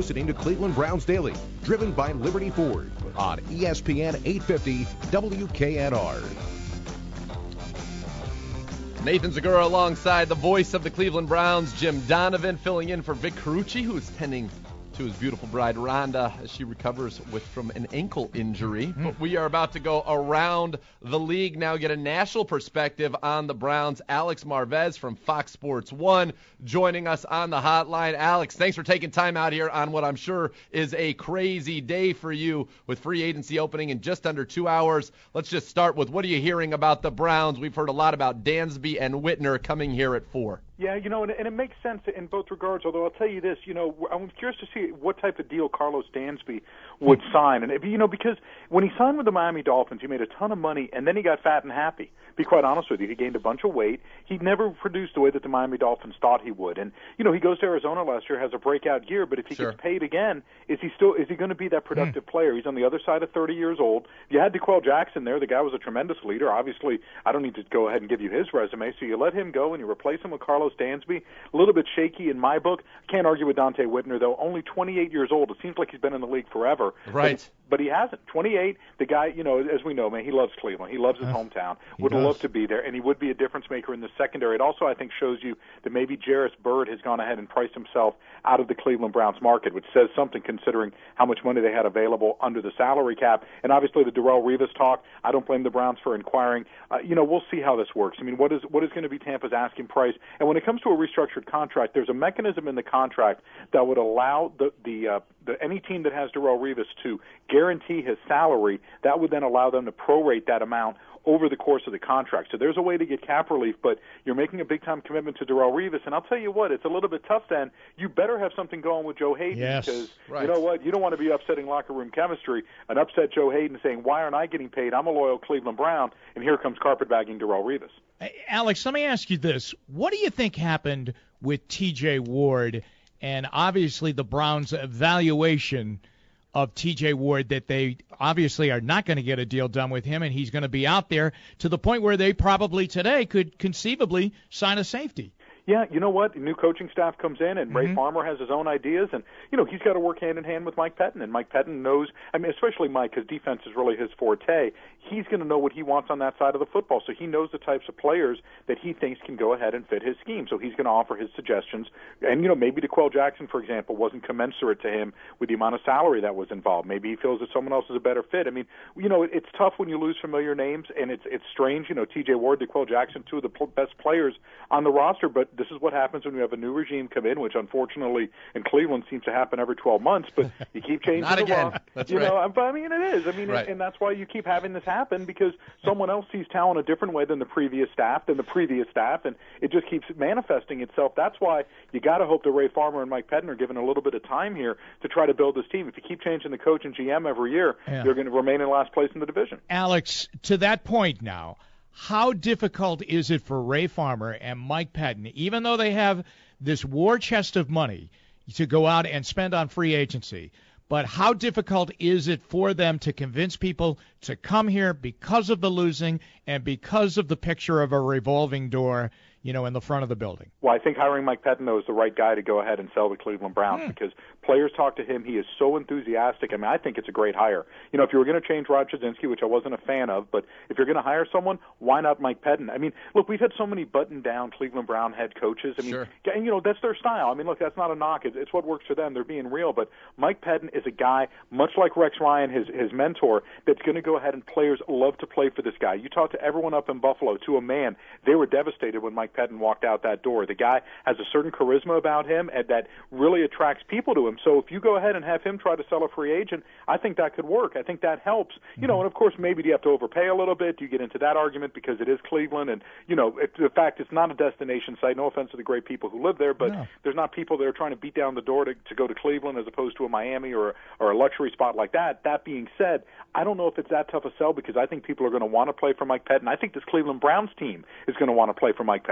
listening to Cleveland Browns Daily, driven by Liberty Ford on ESPN 850 WKNR. Nathan Zagura alongside the voice of the Cleveland Browns, Jim Donovan, filling in for Vic Carucci, who is tending to his beautiful bride, Rhonda, as she recovers from an ankle injury. But we are about to go around the league now, get a national perspective on the Browns. Alex Marvez from Fox Sports 1 joining us on the hotline. Alex, thanks for taking time out here on what I'm sure is a crazy day for you with free agency opening in just under 2 hours. Let's just start with, what are you hearing about the Browns? We've heard a lot about Dansby and Whitner coming here at 4. Yeah, and it makes sense in both regards, although I'll tell you this, I'm curious to see what type of deal Carlos Dansby would sign. And, because when he signed with the Miami Dolphins, he made a ton of money, and then he got fat and happy. Be quite honest with you, he gained a bunch of weight. He never produced the way that the Miami Dolphins thought he would. And, he goes to Arizona last year, has a breakout year, but if he gets paid again, is he going to be that productive player? He's on the other side of 30 years old. You had DeQuell Jackson there. The guy was a tremendous leader. Obviously, I don't need to go ahead and give you his resume, so you let him go and you replace him with Carlos Dansby. A little bit shaky in my book. Can't argue with Dante Whitner, though. Only 28 years old. It seems like he's been in the league forever. Right. But he hasn't. 28, the guy, as we know, man, he loves Cleveland. He loves his hometown. Would love to be there, and he would be a difference maker in the secondary. It also, I think, shows you that maybe Jarris Byrd has gone ahead and priced himself out of the Cleveland Browns market, which says something considering how much money they had available under the salary cap. And obviously the Darrelle Revis talk, I don't blame the Browns for inquiring. We'll see how this works. I mean, what is going to be Tampa's asking price? And when it comes to a restructured contract, there's a mechanism in the contract that would allow any team that has Darrelle Revis to guarantee his salary. That would then allow them to prorate that amount over the course of the contract. So there's a way to get cap relief, but you're making a big-time commitment to Darrelle Revis, and I'll tell you what, it's a little bit tough then. You better have something going with Joe Hayden, because you know what? You don't want to be upsetting locker room chemistry and upset Joe Hayden saying, why aren't I getting paid? I'm a loyal Cleveland Brown, and here comes carpetbagging Darrelle Revis. Alex, let me ask you this. What do you think happened with T.J. Ward and obviously the Browns' evaluation of T.J. Ward, that they obviously are not going to get a deal done with him, and he's going to be out there to the point where they probably today could conceivably sign a safety? Yeah, you know what? New coaching staff comes in, and Ray Farmer has his own ideas, and, he's got to work hand-in-hand with Mike Pettin, and Mike Pettin knows, especially Mike, because defense is really his forte. He's going to know what he wants on that side of the football, so he knows the types of players that he thinks can go ahead and fit his scheme, so he's going to offer his suggestions. And, maybe DeQuell Jackson, for example, wasn't commensurate to him with the amount of salary that was involved. Maybe he feels that someone else is a better fit. I mean, it's tough when you lose familiar names, and it's strange. T.J. Ward, DeQuell Jackson, two of the best players on the roster, but this is what happens when you have a new regime come in, which unfortunately in Cleveland seems to happen every 12 months, but you keep changing Not the again. law. That's It is. Right. And that's why you keep having this happen, because someone else sees talent a different way than the previous staff, and it just keeps manifesting itself. That's why you got to hope that Ray Farmer and Mike Pettin are given a little bit of time here to try to build this team. If you keep changing the coach and GM every year, you're going to remain in last place in the division. Alex, to that point now, how difficult is it for Ray Farmer and Mike Pettin, even though they have this war chest of money to go out and spend on free agency, but how difficult is it for them to convince people to come here because of the losing and because of the picture of a revolving door, in the front of the building? Well, I think hiring Mike Pettin, though, is the right guy to go ahead and sell the Cleveland Browns, because players talk to him. He is so enthusiastic. I think it's a great hire. If you were going to change Rod Chudzinski, which I wasn't a fan of, but if you're going to hire someone, why not Mike Pettin? Look, we've had so many button-down Cleveland Brown head coaches. Sure. And, that's their style. Look, that's not a knock. It's what works for them. They're being real. But Mike Pettin is a guy, much like Rex Ryan, his mentor, that's going to go ahead, and players love to play for this guy. You talk to everyone up in Buffalo, to a man, they were devastated when Mike Pettin walked out that door. The guy has a certain charisma about him and that really attracts people to him. So if you go ahead and have him try to sell a free agent, I think that could work. I think that helps. And of course, maybe you have to overpay a little bit. You get into that argument because it is Cleveland, and the fact it's not a destination site. No offense to the great people who live there, but there's not people that are trying to beat down the door to go to Cleveland as opposed to a Miami or a luxury spot like that. That being said, I don't know if it's that tough a sell, because I think people are going to want to play for Mike Pettin. I think this Cleveland Browns team is going to want to play for Mike Pettin.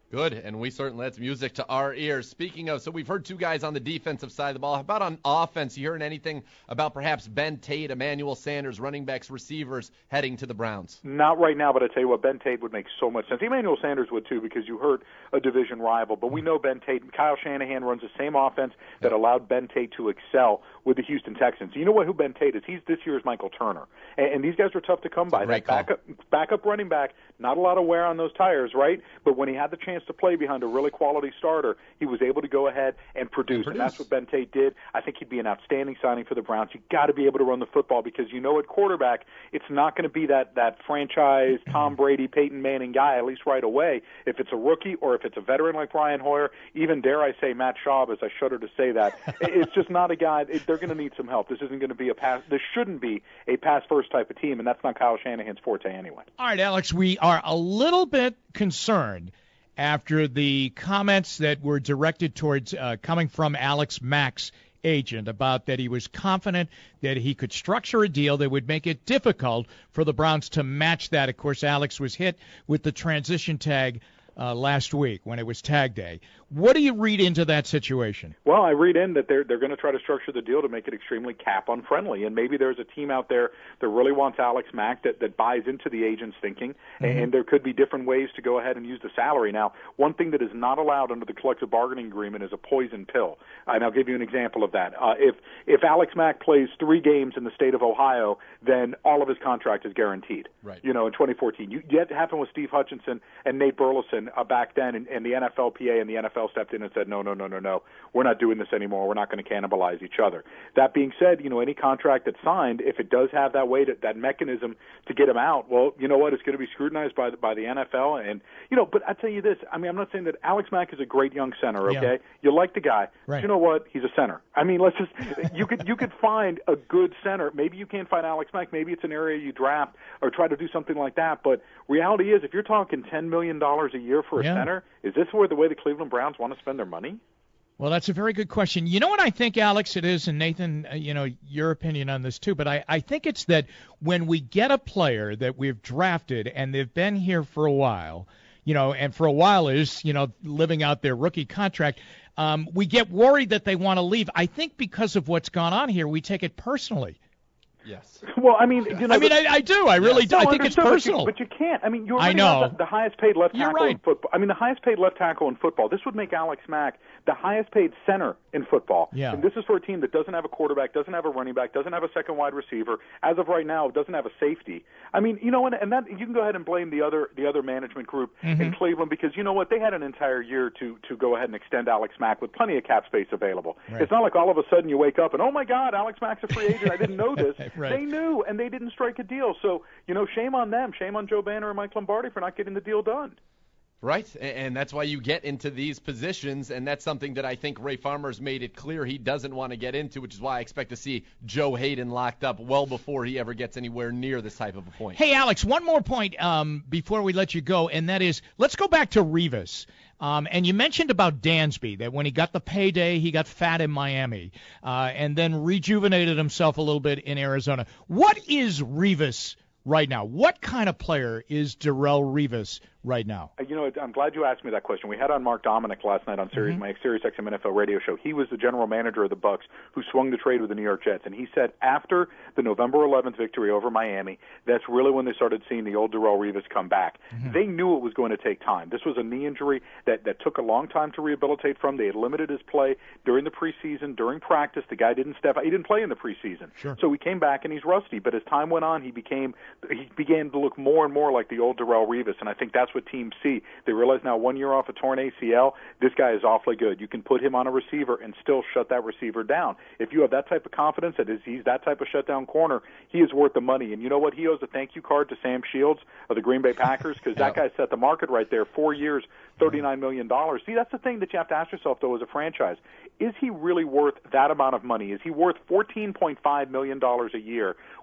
Good, and we certainly, that's music to our ears. Speaking of, so we've heard two guys on the defensive side of the ball. How about on offense? You heard anything about perhaps Ben Tate, Emmanuel Sanders, running backs, receivers heading to the Browns? Not right now, but I tell you what, Ben Tate would make so much sense. Emmanuel Sanders would too, because you hurt a division rival. But we know Ben Tate and Kyle Shanahan runs the same offense that allowed Ben Tate to excel with the Houston Texans. You know what? Who Ben Tate is? He's this year's Michael Turner, and these guys are tough to come by. That backup running back, not a lot of wear on those tires, right? But when he had the chance to play behind a really quality starter, he was able to go ahead and produce. And that's what Ben Tate did. I think he'd be an outstanding signing for the Browns. You got to be able to run the football, because you know at quarterback, it's not going to be that franchise Tom Brady, Peyton Manning guy, at least right away. If it's a rookie or if it's a veteran like Brian Hoyer, even dare I say Matt Schaub, as I shudder to say that, it's just not a guy. They're going to need some help. This isn't going to be a pass. This shouldn't be a pass-first type of team, and that's not Kyle Shanahan's forte anyway. All right, Alex, we are a little bit concerned after the comments that were directed towards coming from Alex Mack's agent about that he was confident that he could structure a deal that would make it difficult for the Browns to match that. Of course, Alex was hit with the transition tag last week when it was tag day. What do you read into that situation? Well, I read in that they're going to try to structure the deal to make it extremely cap unfriendly, and maybe there's a team out there that really wants Alex Mack that buys into the agent's thinking, and there could be different ways to go ahead and use the salary. Now, one thing that is not allowed under the collective bargaining agreement is a poison pill, and I'll give you an example of that. If Alex Mack plays 3 games in the state of Ohio, then all of his contract is guaranteed. Right. You know, in 2014, it happened with Steve Hutchinson and Nate Burleson back then, and the NFLPA and the NFL stepped in and said, no, we're not doing this anymore. We're not going to cannibalize each other. That being said, you know, any contract that's signed, if it does have that way, that mechanism to get him out, well, you know what, it's going to be scrutinized by the NFL. And, you know, but I tell you this, I mean, I'm not saying that Alex Mack is a great young center, okay? Yeah. You like the guy. Right. But you know what? He's a center. I mean, let's just, you could find a good center. Maybe you can't find Alex Mack. Maybe it's an area you draft or try to do something like that. But reality is, if you're talking $10 million a year for a center, is this the way the Cleveland Browns want to spend their money? Well, that's a very good question. You know what I think, Alex, it is, and Nathan, you know, your opinion on this too, but I think it's that when we get a player that we've drafted and they've been here for a while, you know, and for a while is, you know, living out their rookie contract, we get worried that they want to leave. I think because of what's gone on here, we take it personally. Yes. Well, I mean, you know, I do. I really do. I think it's personal. But you can't. I mean, you already have the highest paid left tackle right. in football. I mean, the highest paid left tackle in football. This would make Alex Mack the highest paid center in football. Yeah. And this is for a team that doesn't have a quarterback, doesn't have a running back, doesn't have a second wide receiver. As of right now, doesn't have a safety. I mean, you know, and that you can go ahead and blame the other management group in Cleveland, because you know what, they had an entire year to go ahead and extend Alex Mack with plenty of cap space available. Right. It's not like all of a sudden you wake up and, oh my God, Alex Mack's a free agent. I didn't know this. Right. They knew, and they didn't strike a deal. So, you know, shame on them. Shame on Joe Banner and Mike Lombardi for not getting the deal done. Right, and that's why you get into these positions, and that's something that I think Ray Farmer's made it clear he doesn't want to get into, which is why I expect to see Joe Hayden locked up well before he ever gets anywhere near this type of a point. Hey, Alex, one more point before we let you go, and that is, let's go back to Revis. And you mentioned about Dansby, that when he got the payday, he got fat in Miami, and then rejuvenated himself a little bit in Arizona. What is Revis right now? What kind of player is Darrelle Revis right now? You know, I'm glad you asked me that question. We had on Mark Dominic last night on my Sirius XM NFL radio show. He was the general manager of the Bucs who swung the trade with the New York Jets, and he said after the November 11th victory over Miami, that's really when they started seeing the old Darrelle Revis come back. They knew it was going to take time. This was a knee injury that took a long time to rehabilitate from. They had limited his play during the preseason, during practice. The guy didn't step out. He didn't play in the preseason. Sure. So he came back and he's rusty. But as time went on, he began to look more and more like the old Darrelle Revis, and I think that's what teams see. They realize now 1 year off a torn ACL, this guy is awfully good. You can put him on a receiver and still shut that receiver down. If you have that type of confidence that he's that type of shutdown corner, he is worth the money. And you know what? He owes a thank you card to Sam Shields of the Green Bay Packers, because that guy set the market right there. 4 years, $39 million. See, that's the thing that you have to ask yourself, though, as a franchise. Is he really worth that amount of money? Is he worth $14.5 million a year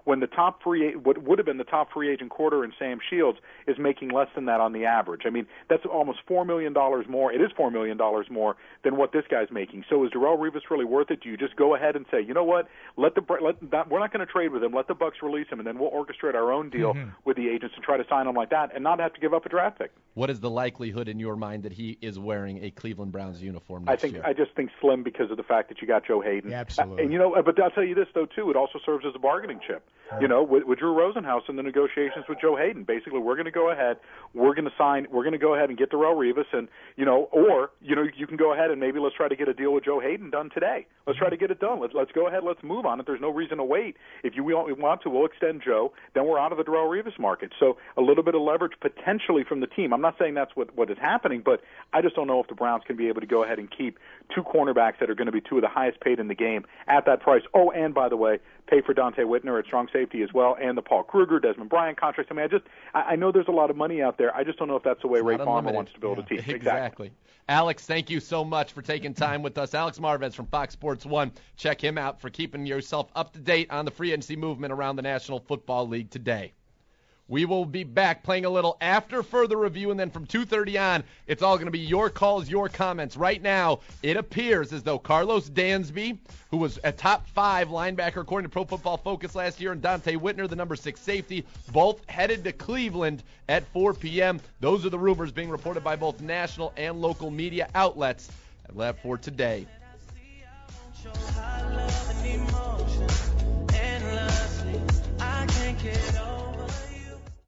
when the what would have been the top free agent quarter in Sam Shields is making less than that on the average. I mean, that's almost $4 million more. It is $4 million more than what this guy's making. So is Darrelle Revis really worth it? Do you just go ahead and say, you know what, we're not going to trade with him. Let the Bucs release him, and then we'll orchestrate our own deal with the agents and try to sign him like that and not have to give up a draft pick. What is the likelihood in your mind that he is wearing a Cleveland Browns uniform next year? I just think slim because of the fact that you got Joe Hayden. Yeah, absolutely. And but I'll tell you this though too, it also serves as a bargaining chip. With Drew Rosenhaus in the negotiations with Joe Hayden. Basically, we're going to go ahead, we're going to go ahead and get Darrelle Revis, and you can go ahead and maybe let's try to get a deal with Joe Hayden done today. Let's try to get it done. Let's go ahead, let's move on it. There's no reason to wait. If we want to, we'll extend Joe. Then we're out of the Darrelle Revis market. So a little bit of leverage potentially from the team. I'm not saying that's what is happening, but I just don't know if the Browns can be able to go ahead and keep two cornerbacks that are going to be two of the highest paid in the game at that price. Oh, and by the way, pay for Dante Whitner at strong safety as well, and the Paul Kruger, Desmond Bryant contracts. I mean, I know there's a lot of money out there. I just don't know if that's the way Ray Farmer wants to build a team. Exactly. Alex, thank you so much for taking time with us. Alex Marvez from Fox Sports 1. Check him out for keeping yourself up to date on the free agency movement around the National Football League today. We will be back playing a little after further review, and then from 2:30 on, it's all going to be your calls, your comments. Right now, it appears as though Carlos Dansby, who was a top 5 linebacker according to Pro Football Focus last year, and Dante Whitner, the number 6 safety, both headed to Cleveland at 4 p.m. Those are the rumors being reported by both national and local media outlets for today.